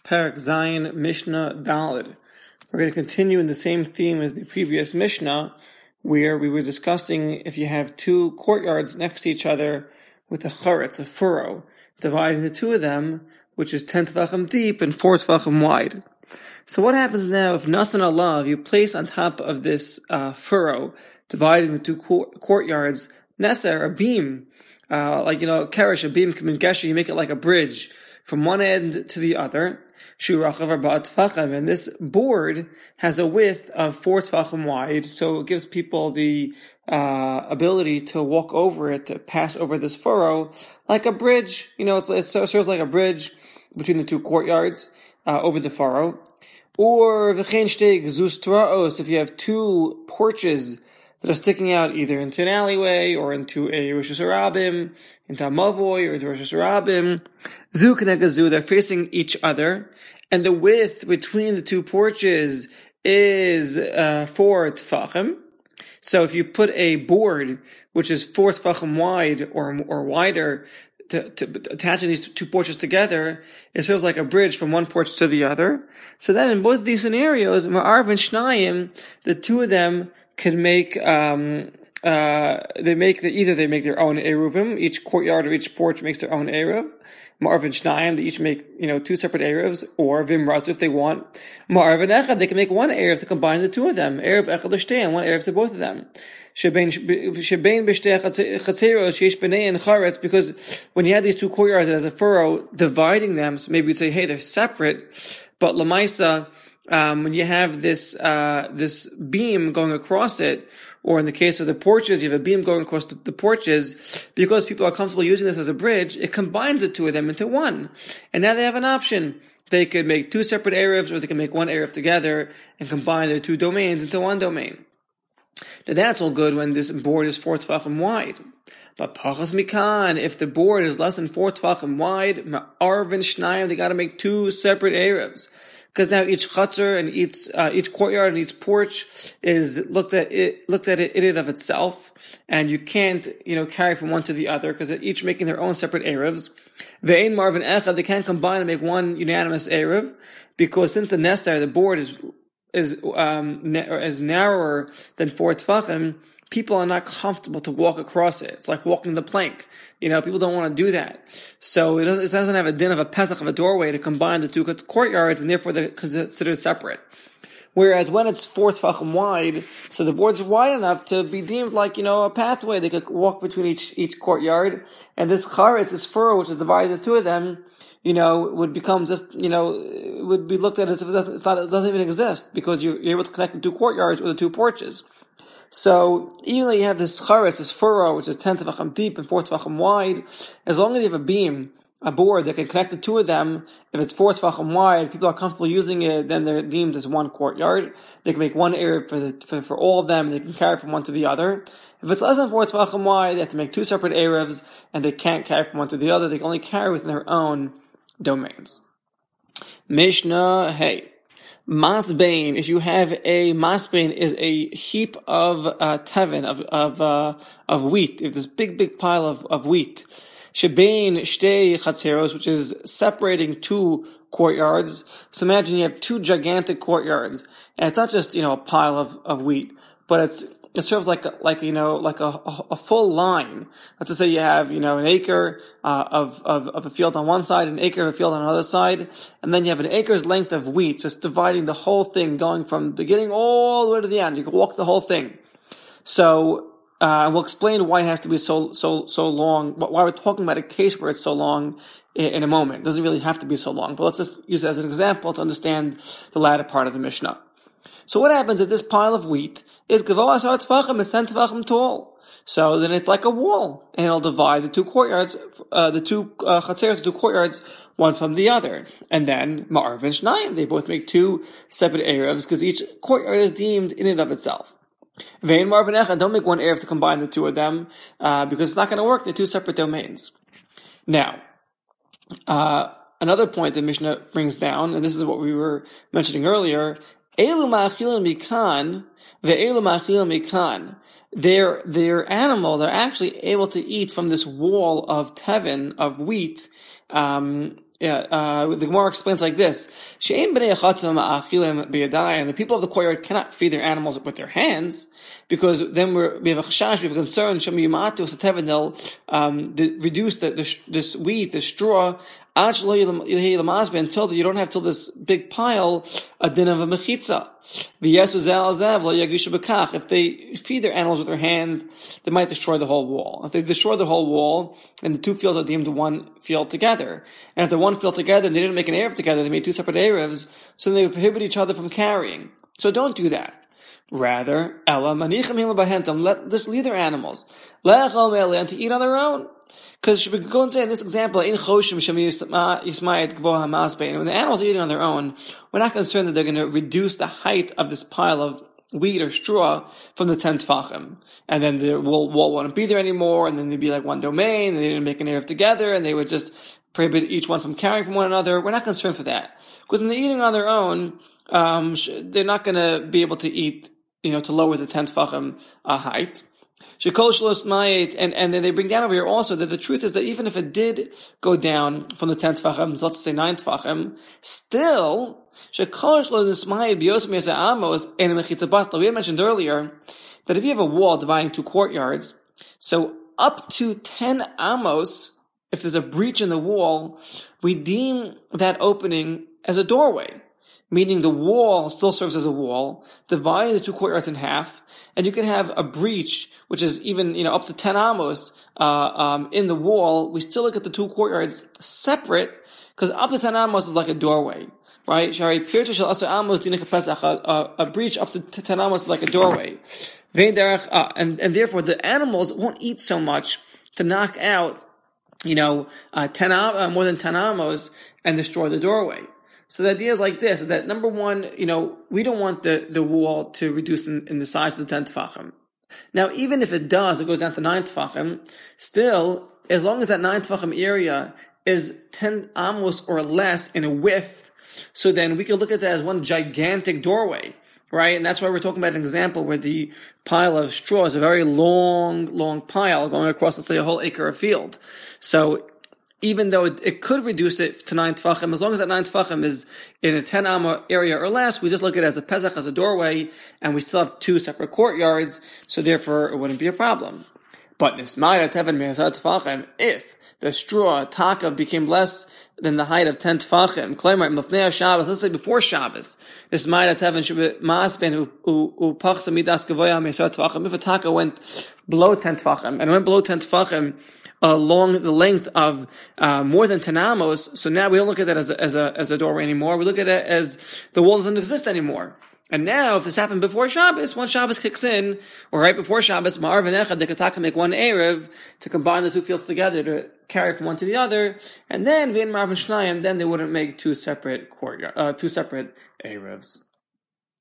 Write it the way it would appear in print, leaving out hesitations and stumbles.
Perek Zayin, Mishnah Daled. We're going to continue in the same theme as the previous Mishnah, where we were discussing if you have two courtyards next to each other with a charetz, a furrow, dividing the two of them, which is 10 tvachim deep and 4 tvachim wide. So what happens now if Nasan Allah, you place on top of this furrow, dividing the two courtyards, Neser, a beam, Kerish, a beam, Gesher, you make it like a bridge from one end to the other, Shurachav Arba Tfachim, and this board has a width of 4 Tfachim wide, so it gives people the ability to walk over it, to pass over this furrow, like a bridge. It serves like a bridge between the two courtyards, over the furrow. Or V'chein Shtei Gzus Traos, if you have two porches that are sticking out either into an alleyway or into a Rosh Hashanah, into a Mavoi or into Rosh Hashanah. Zu Keneged Zu, they're facing each other, and the width between the two porches is 4 tfachim. So if you put a board which is 4 tfachim wide or wider, to attaching these two porches together, it serves like a bridge from one porch to the other. So then in both of these scenarios, Ma'arv and Shnayim, the two of them can make, either they make their own Eruvim, each courtyard or each porch makes their own Eruv. Ma'arv and Shnayim, they each make, two separate Eruvs, or Vimraz if they want. Ma'arv and Echad, they can make one Eruv to combine the two of them. Eruv Echad L'shtei, and one Eruv to both of them. Shebein b'shtei chatzeros sheyesh b'nei and charetz, because when you have these two courtyards as a furrow, dividing them, so maybe you'd say, hey, they're separate, but Lamaisa, when you have this beam going across it, or in the case of the porches, you have a beam going across the porches, because people are comfortable using this as a bridge, it combines the two of them into one. And now they have an option. They could make two separate Eruvs, or they can make one Eruv together and combine their two domains into one domain. Now that's all good when this board is 4 tfachim wide. But pachas mikan, if the board is less than 4 tfachim wide, ma'arv and shnayim, they gotta make two separate Eruvs. Because now each chutzner and each courtyard and each porch is looked at it in and of itself, and you can't, carry from one to the other, because they're each making their own separate Eruvs. Ve'ein marv and echad, they can't combine and make one unanimous Eruv, because since the nestar, the board is narrower than 4 tfachim, people are not comfortable to walk across it. It's like walking the plank. People don't want to do that. So it doesn't have a din of a pesach of a doorway to combine the two courtyards, and therefore they're considered separate. Whereas when it's 4 tfachim wide, so the board's wide enough to be deemed like, a pathway. They could walk between each courtyard, and this charetz, this furrow, which is dividing the two of them, would become just, it would be looked at as if it doesn't even exist, because you're able to connect the two courtyards or the two porches. So, even though you have this charetz, this furrow, which is 10 tefachim deep and 4 tefachim wide, as long as you have a beam, a board that can connect the two of them, if it's 4 tefachim wide, people are comfortable using it, then they're deemed as one courtyard. They can make one area for all of them, and they can carry from one to the other. If it's less than 4 tefachim wide, they have to make two separate Eruvs, and they can't carry from one to the other. They can only carry within their own domains. Mishnah, hey. Masbein, if you have a masbein, is a heap of tevin, of wheat, if this big pile of wheat. Shebein shtei chatzeros, which is separating two courtyards. So imagine you have two gigantic courtyards, and it's not just, a pile of wheat, but it serves like a full line. Let's just say you have, an acre, of a field on one side, an acre of a field on another side, and then you have an acre's length of wheat, just dividing the whole thing, going from the beginning all the way to the end. You can walk the whole thing. So, we'll explain why it has to be so long, why we're talking about a case where it's so long in a moment. It doesn't really have to be so long, but let's just use it as an example to understand the latter part of the Mishnah. So what happens if this pile of wheat is gavoa asar tefachim, is 10 tefachim tall? So then it's like a wall, and it'll divide the two courtyards, the two chatzeros, the two courtyards, one from the other. And then ma'arv and shnayim, they both make two separate Eruvs, because each courtyard is deemed in and of itself. Ve'in ma'arv and echad, don't make one Eruv to combine the two of them, because it's not going to work. They're two separate domains. Now, another point that Mishnah brings down, and this is what we were mentioning earlier, Elu ma'achilim mikan, ve'elu ma'achilim mikan. Their animals are actually able to eat from this wall of tevin, of wheat, the Gemara explains like this: and the people of the courtyard cannot feed their animals with their hands, because then we have a chashash, we have a concern. They'll reduce this wheat, the straw, until you don't have this big pile a din of a mechitza. If they feed their animals with their hands, they might destroy the whole wall. If they destroy the whole wall, then the two fields are deemed one field together. And if they're one field together and they didn't make an erev together, they made two separate erevs, so they would prohibit each other from carrying. So don't do that. Rather, let just leave their animals and to eat on their own. Because we go and say in this example, when the animals are eating on their own, we're not concerned that they're going to reduce the height of this pile of wheat or straw from the 10 tefachim. And then the wall won't be there anymore, and then they'd be like one domain, and they didn't make an erev together, and they would just prohibit each one from carrying from one another. We're not concerned for that. Because when they're eating on their own, they're not going to be able to eat, to lower the 10 tefachim height. And then they bring down over here also that the truth is that even if it did go down from the 10 tefachim, let's say 9 tefachim, still, we had mentioned earlier that if you have a wall dividing two courtyards, so up to 10 amos, if there's a breach in the wall, we deem that opening as a doorway. Meaning the wall still serves as a wall, dividing the two courtyards in half, and you can have a breach, which is even, up to 10 amos, in the wall. We still look at the two courtyards separate, because up to 10 amos is like a doorway, right? A breach up to 10 amos is like a doorway. And therefore the animals won't eat so much to knock out, more than 10 amos and destroy the doorway. So the idea is like this, is that number one, we don't want the wall to reduce in the size of the 10 tefachim. Now, even if it does, it goes down to 9 tefachim, still, as long as that 9 tefachim area is 10 amos or less in width, so then we can look at that as one gigantic doorway, right? And that's why we're talking about an example where the pile of straw is a very long pile going across, let's say, a whole acre of field. So, even though it could reduce it to 9 tefachim, as long as that 9 tefachim is in a 10 amma area or less, we just look at it as a pesach, as a doorway, and we still have two separate courtyards, so therefore it wouldn't be a problem. But if the straw taka became less than the height of 10 tefachim, let's say before Shabbos, this if a taka went below 10 tefachim, and went below 10 tefachim, along the length of more than 10 amos, so now we don't look at that as a doorway anymore. We look at it as the wall doesn't exist anymore. And now, if this happened before Shabbos, once Shabbos kicks in, or right before Shabbos, ma'ar v'nechad, they could make one erev to combine the two fields together to carry from one to the other, and then v'in ma'ar v'shnayim, then they wouldn't make two separate erevs.